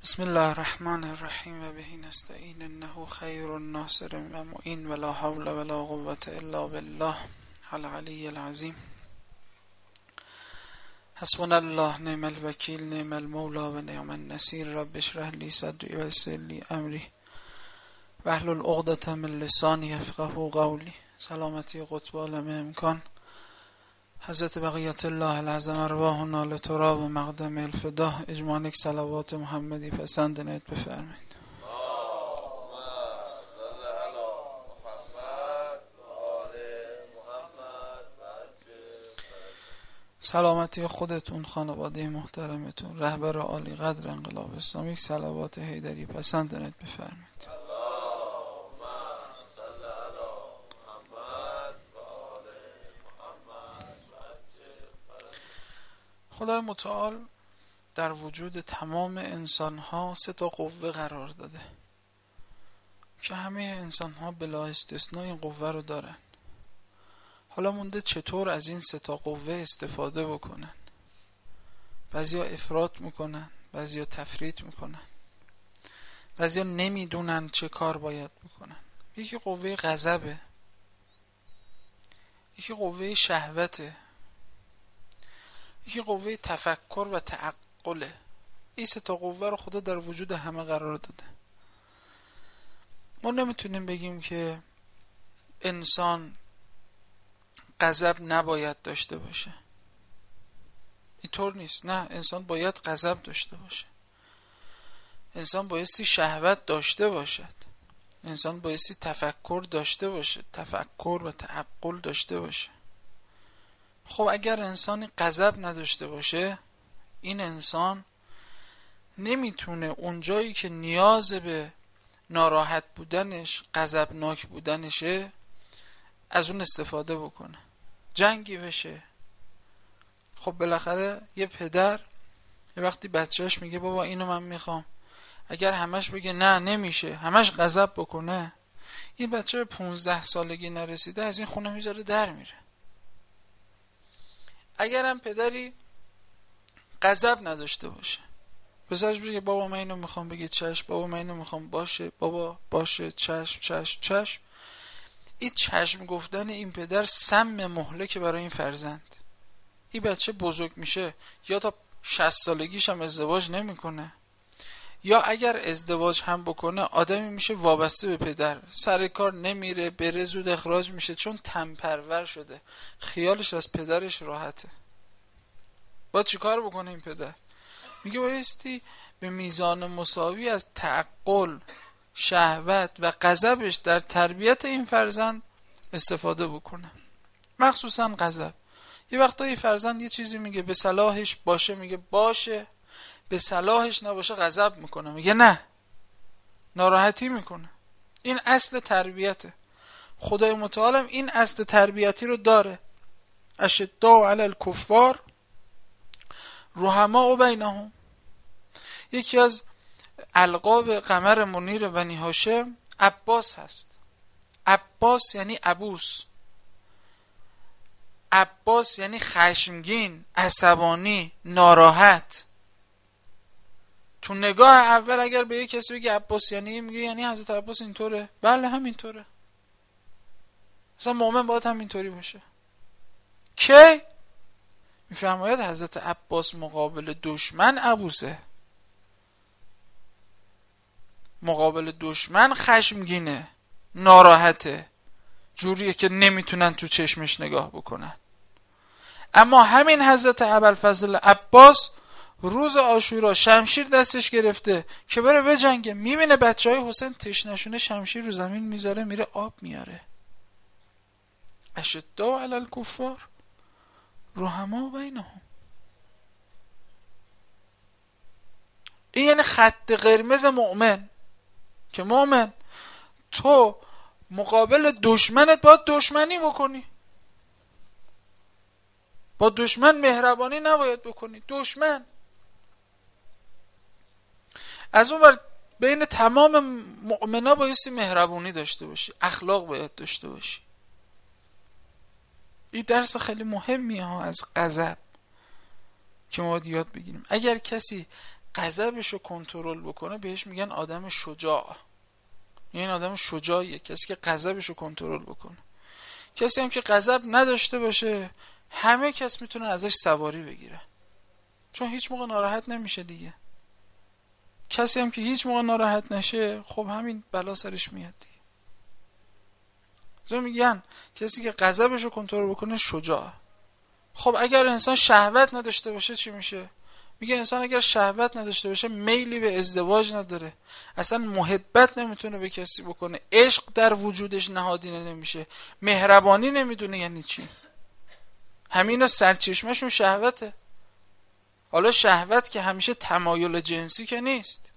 بسم الله الرحمن الرحیم و به نستعین انه خیر الناصر و معین ولا حول ولا قوة الا بالله العلی العظیم. حسبنا الله نعم الوکیل نعم المولى و نعم النصیر. رب اشرح لی صدری و یسر لی امری واحلل عقدة من لسانی یفقهوا قولی. سلامتی قطب عالم امکان حضرت بقیت الله العظم ارواحنا لتراب مقدم الفدا. اجمالک صلوات محمدی پسند نهید بفرمایید. سلامتی خودتون، خانواده محترمتون، رهبر عالی قدر انقلاب اسلامی، صلوات حیدری پسند نهید بفرمایید. خدای متعال در وجود تمام انسان‌ها 3 قوه قرار داده که همه انسان‌ها بلا استثناء این قوه رو دارن. حالا مونده چطور از این 3 قوه استفاده بکنن. بعضیا افراط میکنن، بعضیا تفریط میکنن، بعضیا نمیدونن چه کار باید بکنن. یکی قوه غضبه، یکی قوه شهوته، یکی قوه تفکر و تعقله. این 3 قوه رو خدا در وجود همه قرار داده. ما نمیتونیم بگیم که انسان غضب نباید داشته باشه. اینطور نیست. نه، انسان باید غضب داشته باشه. انسان بایستی شهوت داشته باشد. انسان بایستی تفکر داشته باشه، تفکر و تعقل داشته باشه. خب اگر انسانی غضب نداشته باشه، این انسان نمیتونه اونجایی که نیاز به ناراحت بودنش، غضبناک بودنشه، از اون استفاده بکنه. جنگی بشه. خب بالاخره یه پدر یه وقتی بچهش میگه بابا اینو من میخوام، اگر همش بگه نه نمیشه، همش غضب بکنه، این بچه 15 سالگی نرسیده از این خونه میذاره در میره. اگر هم پدری غضب نداشته باشه، پسرش بگه بابا من اینو میخوام، بگه چشم، بابا من اینو میخوام، باشه بابا باشه، چشم چشم چشم. این چشم گفتن این پدر سم مهلک برای این فرزند. این بچه بزرگ میشه یا تا 60 سالگیش هم ازدواج نمیکنه، یا اگر ازدواج هم بکنه آدمی میشه وابسته به پدر، سر کار نمیره، بره زود اخراج میشه، چون تنپرور شده، خیالش از پدرش راحته. باید چی کار بکنه این پدر؟ میگه بایستی به میزان مساوی از تعقل، شهوت و غضبش در تربیت این فرزند استفاده بکنه. مخصوصا غضب. یه وقتا فرزند یه چیزی میگه به صلاحش باشه، میگه باشه، به صلاحش نباشه غضب میکنه، میگه نه، ناراحتی میکنه. این اصل تربیته. خدای متعالم این اصل تربیتی رو داره. اشداء علی الکفار رحماء بینهم. یکی از القاب قمر منیر بنی هاشم عباس هست. عباس یعنی عبوس. عباس یعنی خشمگین، عصبانی، ناراحت. تو نگاه اول اگر به یک کسی بگی عباس یعنی میگه یعنی حضرت عباس اینطوره. بله همینطوره. اصلا مؤمن باید همینطوری باشه. کی؟ میفرماید حضرت عباس مقابل دشمن عبوسه، مقابل دشمن خشمگینه، ناراحته، جوریه که نمیتونن تو چشمش نگاه بکنن. اما همین حضرت ابوالفضل عباس روز عاشورا شمشیر دستش گرفته که بره بجنگه، میبینه بچهای حسین تشنشونه، شمشیر رو زمین میذاره، میره آب میاره. اشداء علی الکفار رحماء بینهم. این یعنی خط قرمز مؤمن، که مؤمن تو مقابل دشمنت باید دشمنی بکنی، با دشمن مهربانی نباید بکنی. دشمن از اون ور بین تمام مؤمنا بایستی مهربانی داشته باشی، اخلاق باید داشته باشی. این درس خیلی مهمیه ها از غضب که ما باید یاد بگیریم. اگر کسی غضبش رو کنترل بکنه بهش میگن آدم شجاع. این آدم شجاعیه کسی که غضبش رو کنترل بکنه. کسی هم که غضب نداشته باشه همه کس میتونه ازش سواری بگیره، چون هیچ موقع ناراحت نمیشه دیگه. کسی هم که هیچ موقع ناراحت نشه خب همین بلا سرش میاد دیگه. میگن کسی که غضبش رو کنترل بکنه شجاع. خب اگر انسان شهوت نداشته باشه چی میشه؟ میگه انسان اگر شهوت نداشته باشه میلی به ازدواج نداره، اصلا محبت نمیتونه به کسی بکنه، عشق در وجودش نهادینه نمیشه، مهربانی نمیدونه یعنی چی. همینا سرچشمهشون شهوته. حالا شهوت که همیشه تمایل جنسی که نیست،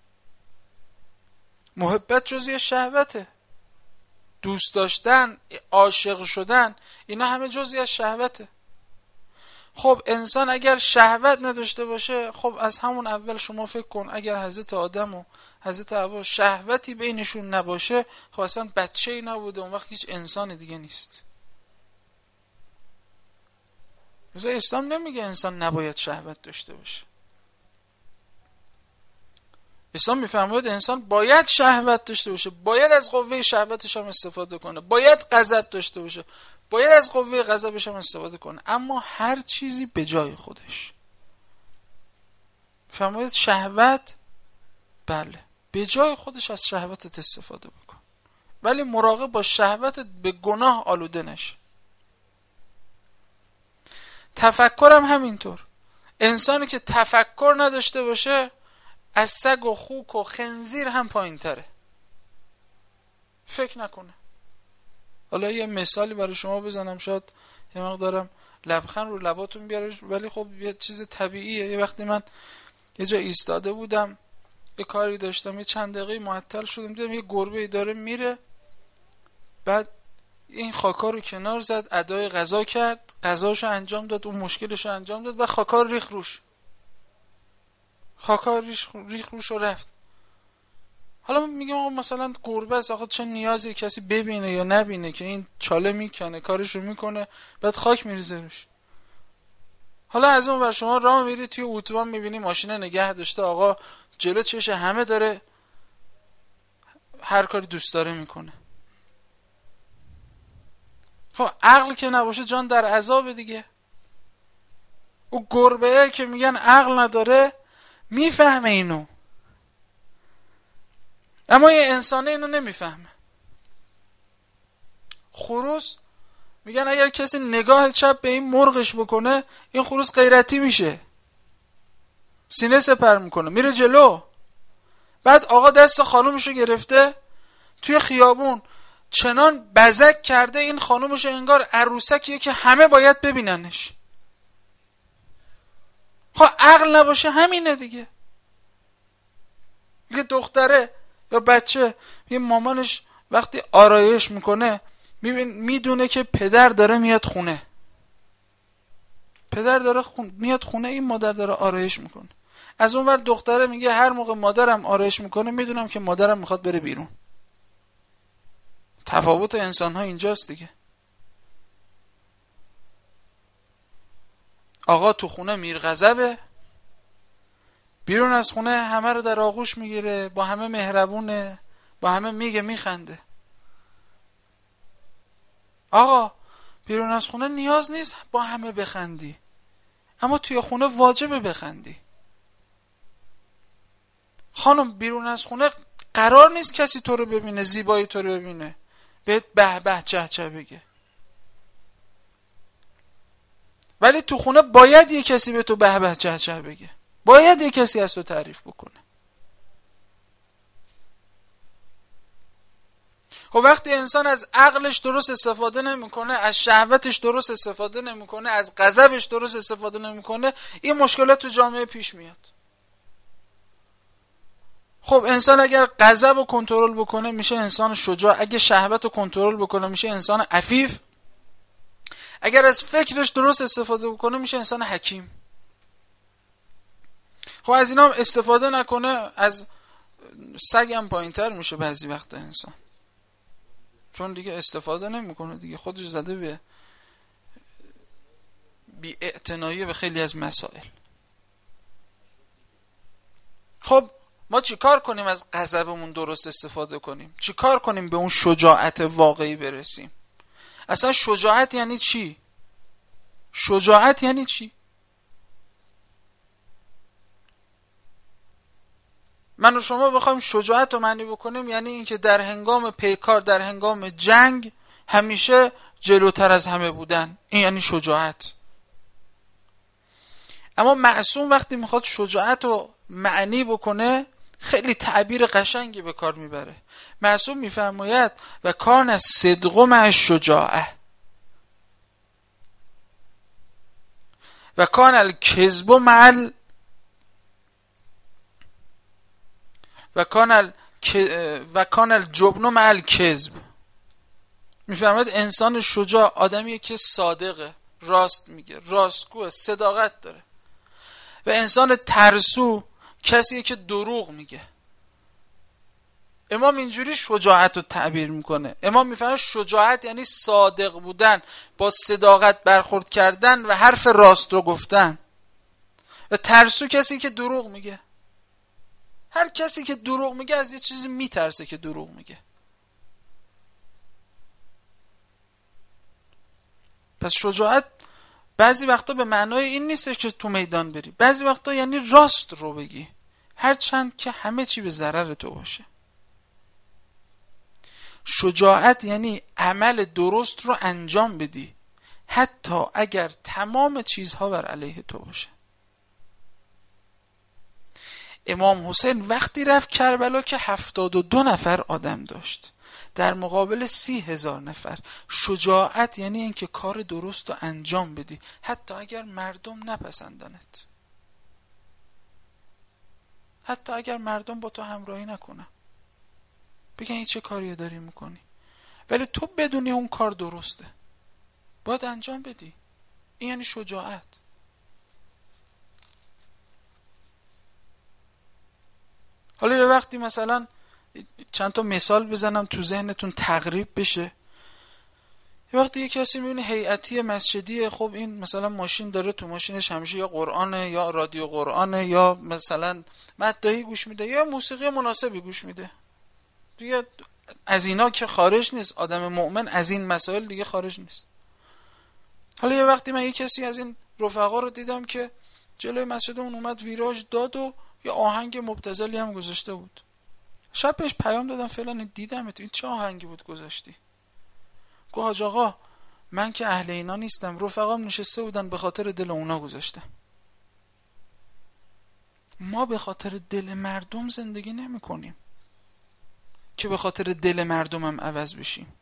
محبت جزئی شهوته، دوست داشتن، عاشق شدن، اینا همه جزئی از شهوته. خب انسان اگر شهوت نداشته باشه، خب از همون اول شما فکر کن اگر حضرت آدم و حضرت حوا شهوتی بینشون نباشه، خب اصلا بچه‌ای نبوده، اون وقت هیچ انسان دیگه نیست. مثلا اسلام نمیگه انسان نباید شهوت داشته باشه. اسلام میفرماید انسان باید شهوت داشته باشه، باید از قوه شهوتش هم استفاده کنه، باید غضب داشته باشه، باید از قوه غضبش هم استفاده کنه، اما هر چیزی به جای خودش. فرماید شهوت بله به جای خودش از شهوتت استفاده بکن، ولی مراقب با شهوتت به گناه آلوده نشه. تفکرم همینطور. انسانی که تفکر نداشته باشه از سگ و خوک و خنزیر هم پایین تره. فکر نکنه. حالا یه مثالی برای شما بزنم، شاید یه مقدارم لبخند رو لباتون بیاره، ولی خب یه چیز طبیعیه. یه وقتی من یه جا ایستاده بودم، یه کاری داشتم، یه چند دقیقه معطل شدم، دیدم یه گربه داره میره، بعد این خاکا رو کنار زد، ادای غذا کرد، غذاشو انجام داد، اون مشکلشو انجام داد، و خاکا ریخ روش، خاکا ریخ روش و رفت. حالا میگم آقا مثلا گربه است، آقا چه نیازی کسی ببینه یا نبینه که این چاله میکنه، کارشو میکنه، بعد خاک میریزه روش. حالا از اون ور شما راه میری توی اتوبان، میبینی ماشین نگه داشته، آقا جلو چش همه داره هر کاری دوست داره میکنه. خب عقل که نباشه جان در عذاب دیگه. او گربه که میگن عقل نداره میفهمه اینو، اما یه انسانه اینو نمیفهمه. خروس میگن اگر کسی نگاه چپ به این مرغش بکنه، این خروس غیرتی میشه، سینه سپر میکنه، میره جلو. بعد آقا دست خانومشو گرفته توی خیابون، چنان بزک کرده این خانومشو انگار عروسکیه که همه باید ببیننش. خب عقل نباشه همینه دیگه. یه دختره یا بچه، یه مامانش وقتی آرایش میکنه میدونه که پدر داره میاد خونه، پدر داره میاد خونه، این مادر داره آرایش میکنه. از اون ور دختره میگه هر موقع مادرم آرایش میکنه میدونم که مادرم میخواد بره بیرون. تفاوت انسان ها اینجاست دیگه. آقا تو خونه میرغضبه، بیرون از خونه همه رو در آغوش میگیره، با همه مهربونه، با همه میگه میخنده. آقا بیرون از خونه نیاز نیست با همه بخندی، اما توی خونه واجبه بخندی. خانم بیرون از خونه قرار نیست کسی تو رو ببینه، زیبایی تو رو ببینه، بهت به به چه چه بگه، ولی تو خونه باید یه کسی به تو به به چه چه بگه، باید یه کسی از تو تعریف بکنه. خب وقتی انسان از عقلش درست استفاده نمیکنه، از شهوتش درست استفاده نمیکنه، از غضبش درست استفاده نمیکنه، این مشکلات تو جامعه پیش میاد. خب انسان اگر غضب رو کنترل بکنه میشه انسان شجاع، اگه شهوت رو کنترل بکنه میشه انسان عفیف، اگر از فکرش درست استفاده بکنه میشه انسان حکیم. خب از اینا هم استفاده نکنه، از سگ هم پایین‌تر میشه بعضی وقتا انسان، چون دیگه استفاده نمیکنه دیگه، خودش زده به بی‌اعتنایی به خیلی از مسائل. خب ما چی کار کنیم از غضبمون درست استفاده کنیم؟ چی کار کنیم به اون شجاعت واقعی برسیم؟ اصلا شجاعت یعنی چی؟ شجاعت یعنی چی؟ من و شما بخوایم شجاعت رو معنی بکنیم یعنی اینکه در هنگام پیکار، در هنگام جنگ همیشه جلوتر از همه بودن. این یعنی شجاعت. اما معصوم وقتی میخواد شجاعت رو معنی بکنه خیلی تعبیر قشنگی به کار میبره. معصوم میفرماید و کان از صدق مع الشجاعه و کان الکذب مع و کان الجبن مع الکذب. میفرماید انسان شجاع آدمیه که صادقه، راست میگه، راستگوه، صداقت داره. و انسان ترسو کسیه که دروغ میگه. امام اینجوری شجاعت رو تعبیر میکنه. امام میفهمه شجاعت یعنی صادق بودن، با صداقت برخورد کردن و حرف راست رو گفتن. و ترسو کسی که دروغ میگه. هر کسی که دروغ میگه از یه چیزی میترسه که دروغ میگه. پس شجاعت بعضی وقتا به معنای این نیستش که تو میدان بری. بعضی وقتا یعنی راست رو بگی، هرچند که همه چی به ضرر تو باشه. شجاعت یعنی عمل درست رو انجام بدی حتی اگر تمام چیزها بر علیه تو باشه. امام حسین وقتی رفت کربلا که 72 نفر آدم داشت در مقابل 30,000 نفر. شجاعت یعنی اینکه کار درست رو انجام بدی حتی اگر مردم نپسندنت، حتی اگر مردم با تو همراهی نکنن، بگن این چه کاری داری میکنی، ولی تو بدونی اون کار درسته باید انجام بدی. این یعنی شجاعت. حالا یه وقتی مثلا چند تا مثال بزنم تو ذهنتون تقریب بشه. یه وقتی یه کسی میبینه هیئتی مسجدیه، خب این مثلا ماشین داره، تو ماشینش همیشه یا قرآنه یا رادیو قرآنه یا مثلا مداحی گوش میده یا موسیقی مناسبی گوش میده دیگه. از اینا که خارج نیست، آدم مؤمن از این مسائل دیگه خارج نیست. حالا یه وقتی من یه کسی از این رفقا رو دیدم که جلوی مسجدمون اومد ویراژ داد و یه آهنگ مبتذلی هم گذاشته بود. شب بهش پیام دادم فلان دیدمت، این چه آهنگی بود گذاشتی؟ گفت حاج آقا من که اهل اینا نیستم، رفقام نشسته بودن به خاطر دل اونا گذاشتم. ما به خاطر دل مردم زندگی نمی کنیم که به خاطر دل مردم هم عوض بشیم.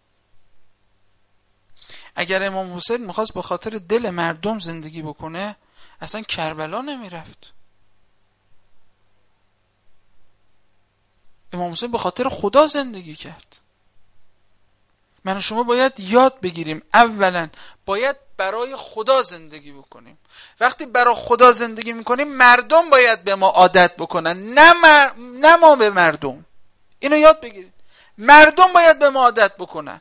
اگر امام حسین میخواست به خاطر دل مردم زندگی بکنه اصلا کربلا نمی رفت. امام حسین به خاطر خدا زندگی کرد. من و شما باید یاد بگیریم اولا باید برای خدا زندگی بکنیم. وقتی برای خدا زندگی میکنیم مردم باید به ما عادت بکنن، نه ما به مردم. اینو یاد بگیریم. مردم باید به ما عادت بکنن.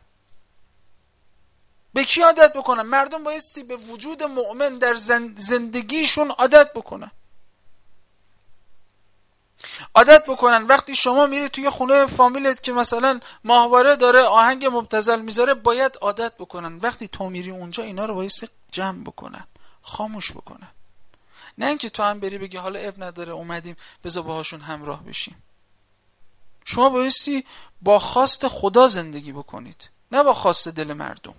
به کی عادت بکنن؟ مردم بایستی به وجود مؤمن در زندگیشون عادت بکنن. عادت بکنن وقتی شما میری توی خونه فامیلت که مثلا ماهواره داره آهنگ مبتذل میذاره باید عادت بکنن وقتی تو میری اونجا اینا رو بایستی جمع بکنن، خاموش بکنن. نه اینکه تو هم بری بگی حالا اب نداره اومدیم بذار باهاشون همراه بشیم. شما بایستی با خواست خدا زندگی بکنید نه با خواست دل مردم.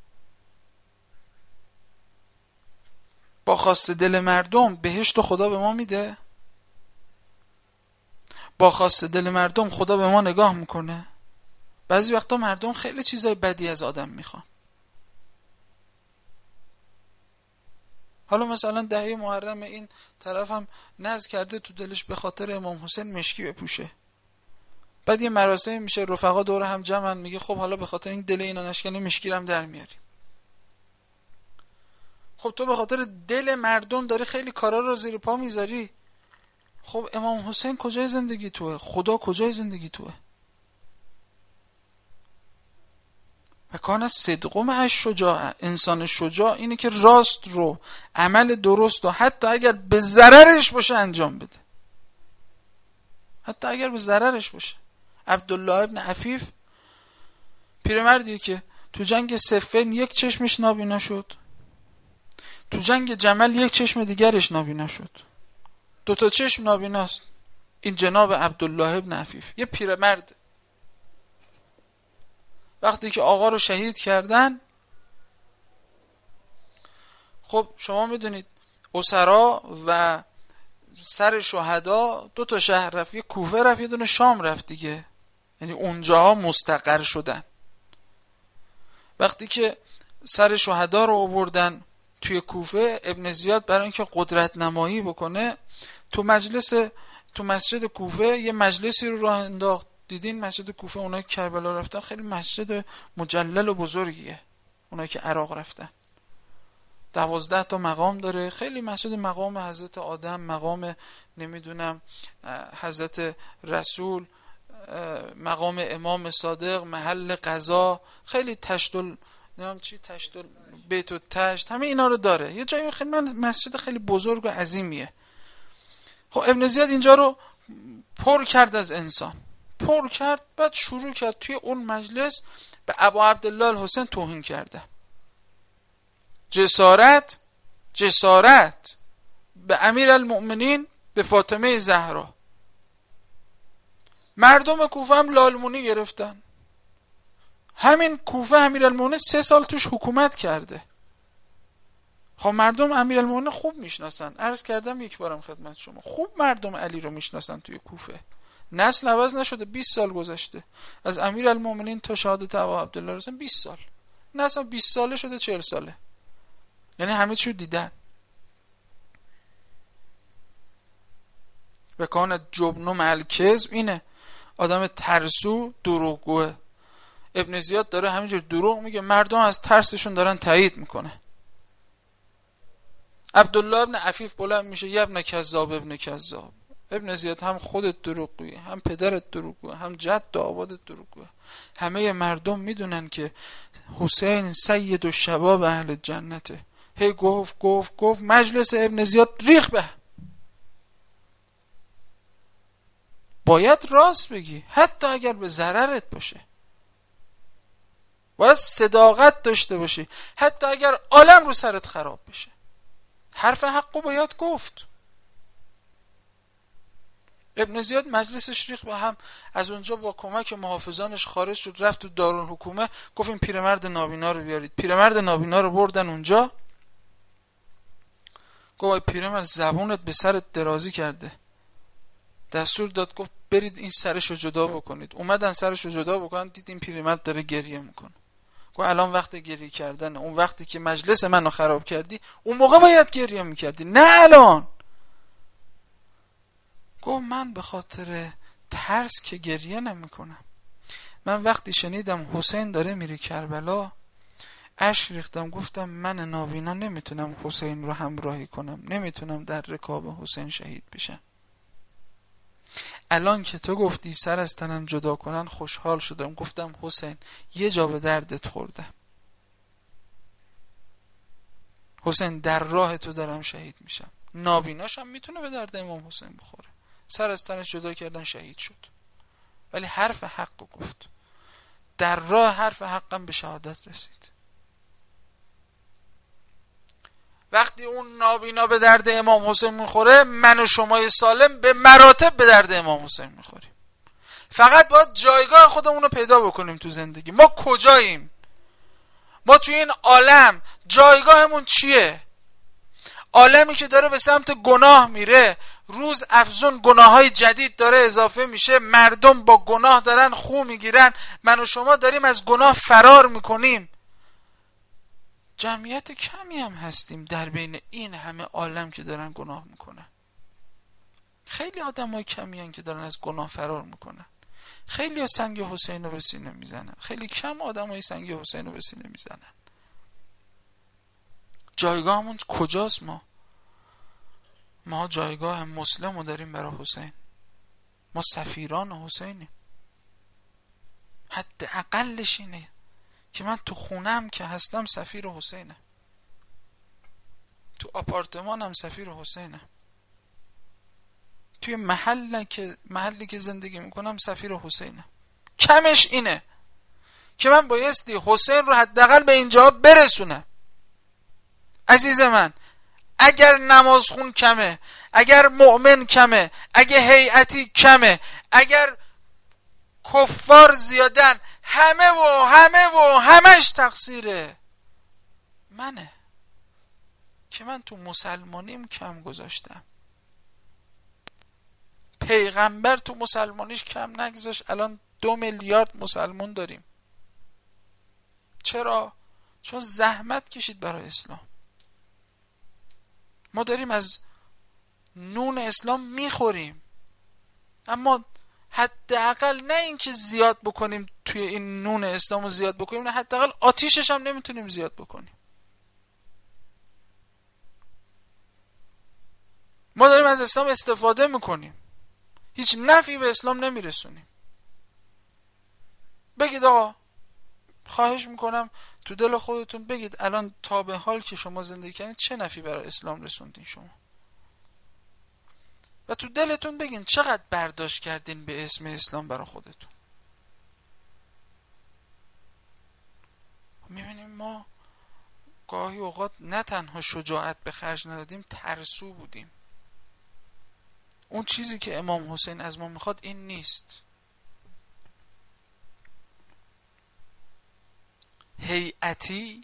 با خواست دل مردم بهشت خدا به ما میده؟ با خواست دل مردم خدا به ما نگاه میکنه؟ بعضی وقتا مردم خیلی چیزای بدی از آدم میخوان. حالا مثلا دهه محرم این طرف هم نذر کرده تو دلش به خاطر امام حسین مشکی بپوشه. بعد یه مراسمی میشه رفقا دور هم جمعن، میگه خب حالا به خاطر این دل اینا نشکنه مشکی رو هم در میاریم. خب تو به خاطر دل مردم داری خیلی کارا رو زیر پا میذاری. خب امام حسین کجای زندگی توه؟ خدا کجای زندگی توه؟ و کان صدق مع الشجاعه. انسان شجاع اینه که راست رو، عمل درست رو حتی اگر به ضررش باشه انجام بده. حتی اگر به ضررش باشه. عبدالله ابن عفیف پیرمردی که تو جنگ صفین یک چشمش نابینا شد، تو جنگ جمل یک چشم دیگرش نابینا شد، 2 چشم نابیناست. این جناب عبدالله ابن عفیف یه پیرمرد. وقتی که آقا رو شهید کردن، خب شما میدونید اسرا و سر شهدا 2 شهر رفت، یه کوفه رفت، یه دونه شام رفت دیگه، یعنی اونجاها مستقر شدن. وقتی که سر شهدا رو آوردن توی کوفه، ابن زیاد برای اینکه قدرت نمایی بکنه تو مسجد کوفه یه مجلسی رو راه انداخت. دیدین مسجد کوفه، اونایی که کربلا رفتن خیلی مسجد مجلل و بزرگیه. اونایی که عراق رفتن 12 تا مقام داره، خیلی مسجد. مقام حضرت آدم، مقام نمیدونم حضرت رسول، مقام امام صادق، محل قضا، خیلی تشتل بیت و تشت، همه اینا رو داره. یه جایی خیلی مسجد خیلی بزرگ و عظیمیه. خب ابن زیاد اینجا رو پر کرد از انسان، پر کرد. بعد شروع کرد توی اون مجلس به ابا عبدالله الحسین توهین کرده. جسارت به امیر المؤمنین، به فاطمه زهرا. مردم کوفه هم لالمونی گرفتن. همین کوفه امیر المؤمنین 3 سال توش حکومت کرده. خب مردم امیر المؤمنین خوب میشناسن. عرض کردم یک بارم خدمت شما، خوب مردم علی رو میشناسن توی کوفه. نسل عوض نشده، 20 سال گذشته از امیر المؤمنین تا شهادت ابا عبدالله الحسین. 20 سال نسل 20 ساله شده 40 ساله، یعنی همه چیو دیدن. و کان جبن مع الکذب، اینه آدم ترسو دروغگوه. ابن زیاد داره همینجور دروغ میگه، مردم از ترسشون دارن تایید میکنه. عبدالله ابن عفیف بلند میشه، یه ابن کذاب، ابن کذاب. ابن زیاد هم خودت دروغگویی، هم پدرت دروغگوه، هم جد و آبادت دروغگوه. همه مردم میدونن که حسین سید و شباب اهل جنته. هی گفت مجلس ابن زیاد ریخ به. باید راست بگی، حتی اگر به ضررت باشه. باید صداقت داشته باشی، حتی اگر عالم رو سرت خراب بشه. حرف حقو باید گفت. ابن زیاد مجلسش ریخ به هم. از اونجا با کمک محافظانش خارج شد، رفت تو دارالحکومه، گفت این پیرمرد نابینا رو بیارید. پیرمرد نابینا رو بردن اونجا. گفت پیرمرد زبونت به سرت درازی کرده. دستور داد، گفت برید این سرشو جدا بکنید. اومدن سرشو جدا بکنن، دید این پیرمرد داره گریه میکنه. گفت الان وقت گریه کردن. اون وقتی که مجلس منو خراب کردی اون موقع باید گریه میکردی، نه الان. گفت من به خاطر ترس که گریه نمیکنم. من وقتی شنیدم حسین داره میره کربلا اشک ریختم. گفتم من نابینا نمیتونم حسین رو همراهی کنم، نمیتونم در رکاب حسین شهید بشم. الان که تو گفتی سر از تنم جدا کنن خوشحال شدم. گفتم حسین یه جا به دردت خوردم. حسین در راه تو دارم شهید میشم. نابیناشم میتونه به درد امام حسین بخوره. سر از تنش جدا کردن شهید شد، ولی حرف حق گفت. در راه حرف حقم به شهادت رسید. وقتی اون نابینا به درد امام حسین میخوره، من و شمای سالم به مراتب به درد امام حسین میخوریم. فقط باید جایگاه خودمون رو پیدا بکنیم تو زندگی. ما کجاییم؟ ما توی این عالم جایگاهمون چیه؟ عالمی که داره به سمت گناه میره، روز افزون گناههای جدید داره اضافه میشه، مردم با گناه دارن خو میگیرن، من و شما داریم از گناه فرار میکنیم. جمعیت کمی هم هستیم در بین این همه عالم که دارن گناه میکنن. خیلی آدم های کمی هستن که دارن از گناه فرار میکنن. خیلی ها سنگ حسین رو به سینه میزنن، خیلی کم آدم های سنگ حسین رو به سینه میزنن. جایگاهمون کجاست؟ ما جایگاه مسلم رو داریم برای حسین. ما سفیران حسینیم. حد اقلش اینه که من تو خونم که هستم سفیر حسینم، تو آپارتمانم سفیر حسینم، توی محلی که زندگی میکنم سفیر حسینم. کمش اینه که من بایستی حسین رو حداقل به اینجا برسونم. عزیز من، اگر نمازخون کمه، اگر مؤمن کمه، اگه هیئتی کمه، اگر کفار زیادن، همش تقصیر منه که من تو مسلمانیم کم گذاشتم. پیغمبر تو مسلمانیش کم نگذاشت. الان 2 میلیارد مسلمان داریم. چرا؟ چون زحمت کشید برای اسلام. ما داریم از نون اسلام میخوریم، اما حداقل نه اینکه زیاد بکنیم توی این نون اسلام رو زیاد بکنیم، نه حداقل آتیشش هم نمیتونیم زیاد بکنیم. ما داریم از اسلام استفاده میکنیم، هیچ نفعی به اسلام نمیرسونیم. بگید آقا، خواهش میکنم تو دل خودتون بگید الان تا به حال که شما زندگی کردین چه نفعی برای اسلام رسوندین شما، و تو دلتون بگین چقدر برداشت کردین به اسم اسلام برای خودتون. میبینیم ما گاهی اوقات نه تنها شجاعت به خرج ندادیم، ترسو بودیم. اون چیزی که امام حسین از ما میخواد این نیست. هیئتی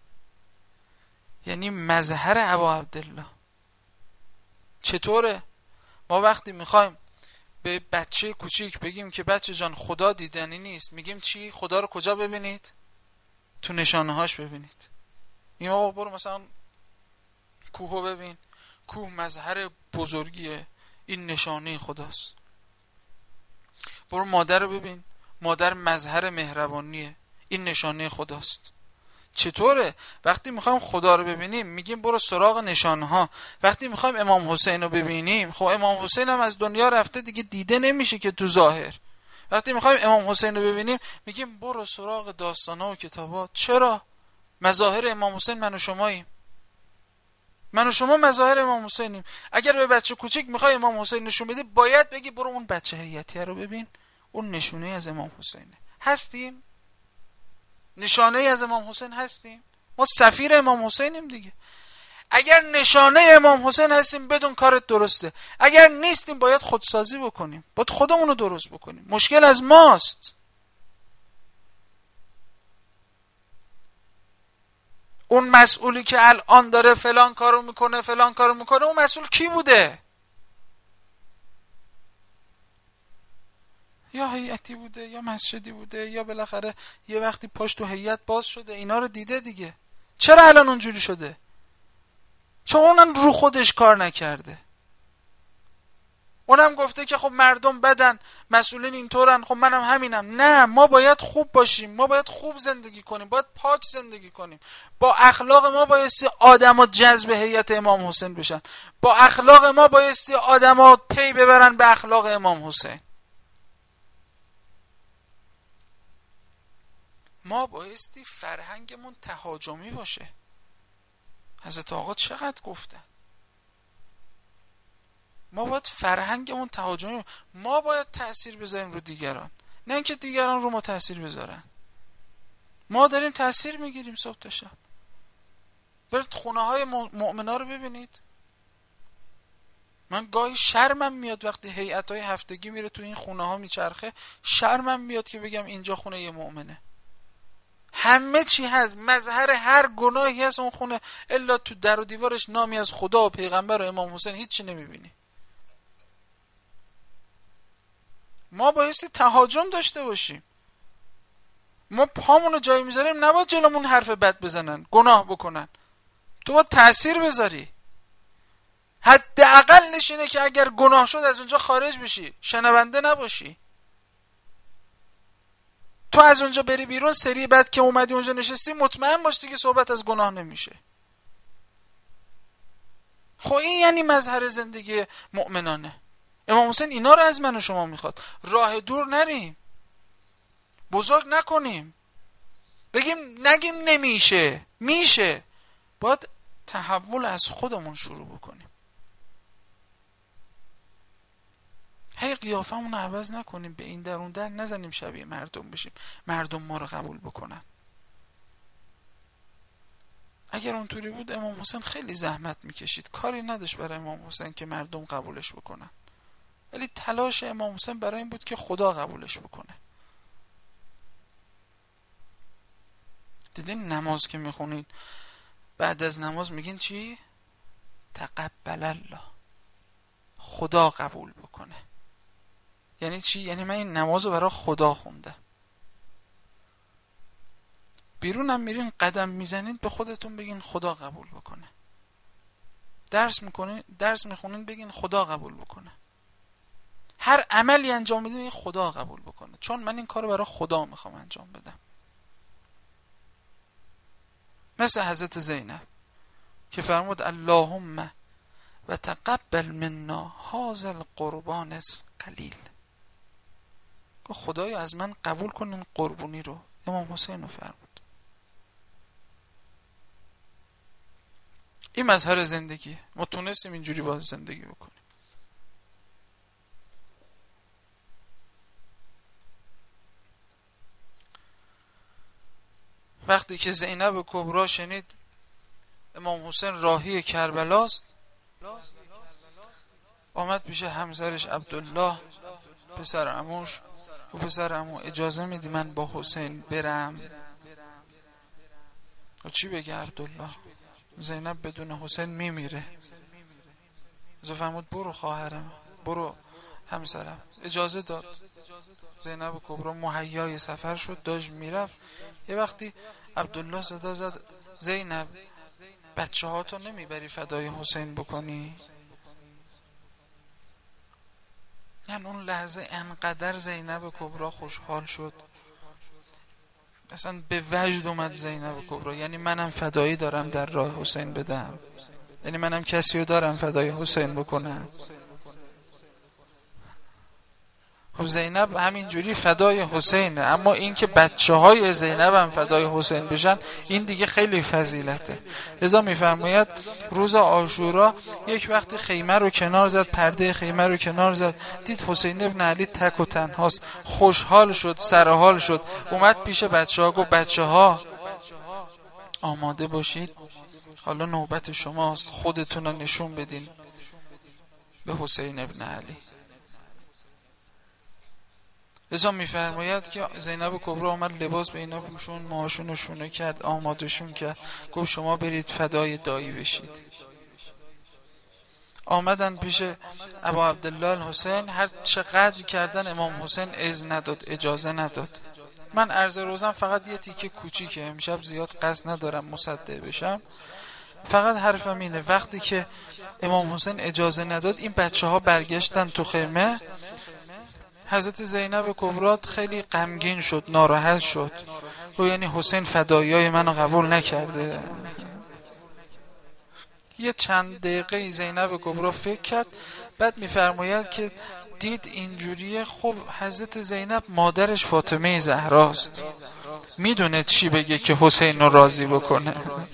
یعنی مظهر ابا عبدالله. چطوره؟ ما وقتی میخوایم به بچه کوچیک بگیم که بچه جان خدا دیدنی نیست، میگیم چی؟ خدا رو کجا ببینید؟ تو نشانه هاش ببینید. میگیم آقا برو مثلا کوهو ببین، کوه مظهر بزرگیه، این نشانه خداست. برو مادر رو ببین، مادر مظهر مهربانیه، این نشانه خداست. چطوره؟ وقتی میخوایم خدا رو ببینیم میگیم برو سراغ نشانه ها. وقتی میخوایم امام حسین رو ببینیم، خب امام حسین هم از دنیا رفته دیگه، دیده نمیشه که تو ظاهر. وقتی میخوایم امام حسین رو ببینیم میگیم برو سراغ داستان ها و کتابات. چرا؟ مظاهر امام حسین من و شماییم. من و شما مظاهر امام حسینیم. اگر به بچه کوچیک میخوای امام حسین نشون بدی، باید بگی برو اون بچه هیئتی رو ببین، اون نشونه از امام حسینه. هستیم؟ نشانه از امام حسین هستیم؟ ما سفیر امام حسینیم دیگه. اگر نشانه امام حسین هستیم بدون کارت درسته. اگر نیستیم باید خودسازی بکنیم، باید خودمون رو درست بکنیم. مشکل از ماست. اون مسئولی که الان داره فلان کارو میکنه اون مسئول کی بوده؟ یا هیئتی بوده، یا مسجدی بوده، یا بالاخره یه وقتی پاش تو هیئت باز شده، اینا رو دیده دیگه. چرا الان اونجوری شده؟ چون اونم رو خودش کار نکرده. اونم گفته که خب مردم بدن، مسئولین اینطورن، خب منم همینم. نه، ما باید خوب باشیم، ما باید خوب زندگی کنیم، باید پاک زندگی کنیم. با اخلاق ما بایستی آدما جذب هیئت امام حسین بشن. با اخلاق ما بایستی آدما پی ببرن به اخلاق امام حسین. ما بایستی فرهنگمون تهاجمی باشه. حضرت آقا چقدر گفتن. ما باید فرهنگمون تهاجمی، ما باید تأثیر بذاریم رو دیگران، نه اینکه دیگران رو ما تأثیر بذارن. ما داریم تأثیر میگیریم صبح تا شب. برید خونه های مؤمنا رو ببینید. من گاهی شرمم میاد وقتی هیئت های هفتگی میره تو این خونه ها میچرخه، شرمم میاد که بگم اینجا خونه یه مؤمنه. همه چی هست، مظهر هر گناهی هست اون خونه، الا تو در و دیوارش نامی از خدا و پیغمبر و امام حسین هیچی نمیبینی. ما بایستی تهاجم داشته باشیم. ما پامونو جایی میذاریم، نباید جلومون حرف بد بزنن، گناه بکنن. تو باید تأثیر بذاری. حداقل نشینه که اگر گناه شد از اونجا خارج بشی، شنونده نباشی. تو از اونجا بری بیرون، سری بعد که اومدی اونجا نشستی مطمئن باش دیگه صحبت از گناه نمیشه. خب این یعنی مظهر زندگی مؤمنانه. امام حسین اینا رو از من و شما میخواد. راه دور نریم، بزرگ نکنیم، نگیم نمیشه، میشه. باید تحول از خودمون شروع بکنیم. هی قیافمون رو عوض نکنیم، به این در اون در نزنیم شبیه مردم بشیم، مردم ما رو قبول بکنن. اگر اونطوری بود امام حسین خیلی زحمت میکشید، کاری نداشت برای امام حسین که مردم قبولش بکنن، ولی تلاش امام حسین برای این بود که خدا قبولش بکنه. دیدین نماز که میخونید بعد از نماز میگین چی؟ تقبل الله، خدا قبول بکنه. یعنی چی؟ یعنی من این نماز رو برای خدا خوندم. بیرونم میرین قدم میزنید به خودتون بگین خدا قبول بکنه. درس میخونین بگین خدا قبول بکنه. هر عملی انجام میدین بگین خدا قبول بکنه، چون من این کارو برای خدا میخوام انجام بدم. مثل حضرت زینب که فرمود اللهم و تقبل منا هذا القربان القلیل، خدایا از من قبول کن این قربونی رو. امام حسین رو فرمود. این مظهر زندگیه. ما تونستیم اینجوری باز زندگی بکنیم. وقتی که زینب کبرا شنید امام حسین راهی کربلاست، آمد پیش همسرش عبدالله پسر عموش و پسر عمو اجازه میدی من با حسین برم؟ و چی بگه عبدالله؟ زینب بدون حسین میمیره. فرمود برو خواهرم، برو همسرم. اجازه داد. زینب کبرا مهیای سفر شد، داشت میرفت. یه وقتی عبدالله صدا زد زینب بچه ها تو نمیبری فدای حسین بکنی؟ یعنی اون لحظه انقدر زینب کبرا خوشحال شد، اصلا به وجد اومد زینب کبرا. یعنی منم فدایی دارم در راه حسین بدم، یعنی منم کسی رو دارم فدای حسین بکنم. خب زینب همینجوری فدای حسینه، اما این که بچه های زینب هم فدای حسین بشن این دیگه خیلی فضیلته. لذا میفرماید روز عاشورا یک وقتی خیمه رو کنار زد، پرده خیمه رو کنار زد، دید حسین ابن علی تک و تنهاست، خوشحال شد، سرحال شد، اومد پیش بچه ها گفت بچه ها آماده باشید، حالا نوبت شماست، خودتون رو نشون بدین به حسین ابن علی. لذا میفرماید که زینب کبرا آمد لباس به اینا پوشون، موهاشون رو شونه کرد، آمادشون کرد، گفت شما برید فدای دایی بشید. آمدن پیش ابا عبدالله الحسین، هر چقدر کردن امام حسین اذن نداد، اجازه نداد. من عرض روزم فقط یه تیکه کوچیکه، امشب زیاد قصد ندارم مصدع بشم، فقط حرفم اینه وقتی که امام حسین اجازه نداد این بچه ها برگشتن تو خیمه، حضرت زینب کبرا خیلی غمگین شد، ناراحت شد، گفت یعنی حسین فداییای منو قبول نکرده. یه چند دقیقه زینب کبرا فکر کرد، بعد میفرماید که دید اینجوریه، خب حضرت زینب مادرش فاطمه زهراست، میدونه چی بگه که حسین رو راضی بکنه.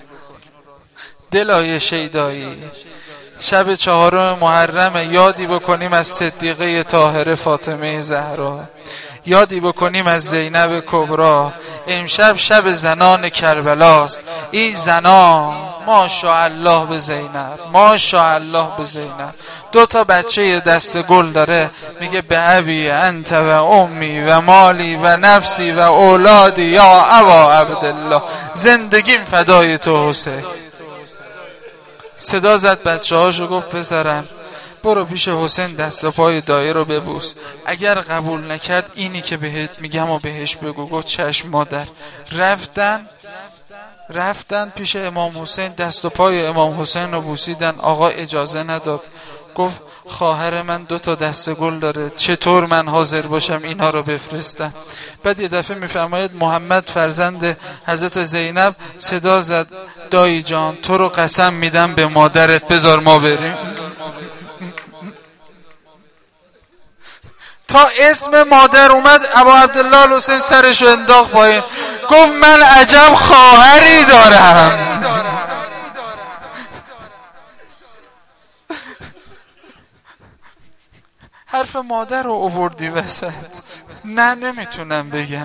دلای شیدایی شب 4 محرم یادی بکنیم از صدیقه طاهره فاطمه زهرا، یادی بکنیم از زینب کبرا. امشب شب زنان کربلاست. ای زنان ماشاءالله به زینب، ماشاءالله به زینب. 2 بچه دست گل داره، میگه به ابی انت و امی و مالی و نفسی و اولادی یا ابا عبدالله، زندگیم فدای تو حسین. صدا زد بچه هاشو، گفت پسرم برو پیش حسین دست پای دایی رو ببوس، اگر قبول نکرد اینی که بهت میگم و بهش بگو. گفت چشم مادر. رفتن پیش امام حسین، دست و پای امام حسین رو بوسیدن. آقا اجازه نداد، گفت خواهر من 2 دست گل داره، چطور من حاضر باشم اینا رو بفرستم؟ بعد یه دفعه میفرماید محمد فرزند حضرت زینب صدا زد دایی جان تو رو قسم میدم به مادرت بذار ما بریم. تا اسم مادر اومد ابا عبدالله الحسین سرشو انداخت پایین، گفت من عجب خواهری دارم. حرف مادر رو آوردی وسط. نه نمیتونم بگم.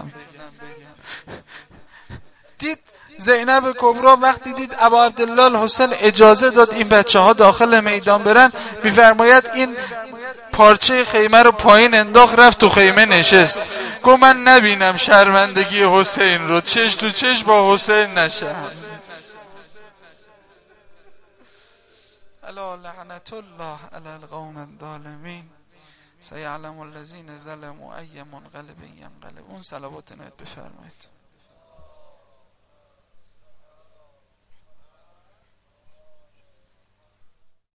دید زینب کبرا وقتی دید ابا عبدالله الحسین اجازه داد این بچه ها داخل میدان برن، میفرماید این پارچه خیمه رو پایین انداخت، رفت تو خیمه نشست. گفت من نبینم شرمندگی حسین رو، چش تو چش با حسین نشم. الا لعنت الله علی القوم الظالمین سیعلم الذین ظلموا ای منقلب ینقلبون. صلوات نبی بفرمایید.